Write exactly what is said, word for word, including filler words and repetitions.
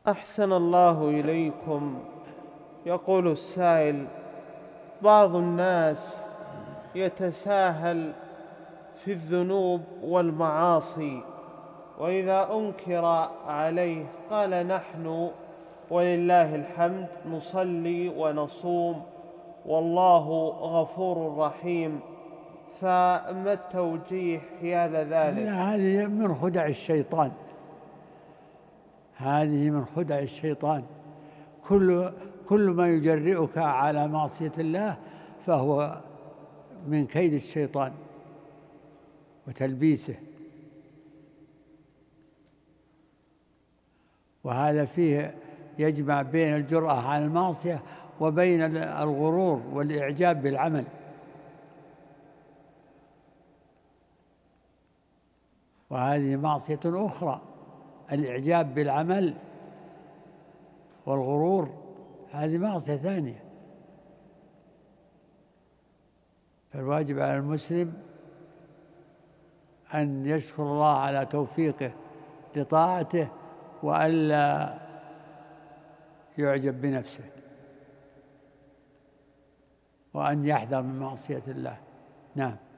أحسن الله إليكم. يقول السائل: بعض الناس يتساهل في الذنوب والمعاصي، وإذا أنكر عليه قال: نحن ولله الحمد نصلي ونصوم والله غفور رحيم، فما التوجيه حيال ذلك؟ هذه من خدع الشيطان، هذه من خدع الشيطان. كل كل ما يجرئك على معصية الله فهو من كيد الشيطان وتلبيسه، وهذا فيه يجمع بين الجرأة على المعصية وبين الغرور والإعجاب بالعمل. وهذه معصية أخرى، الإعجاب بالعمل والغرور، هذه معصية ثانية. فالواجب على المسلم أن يشكر الله على توفيقه لطاعته وألا يعجب بنفسه، وأن يحذر من معصية الله. نعم.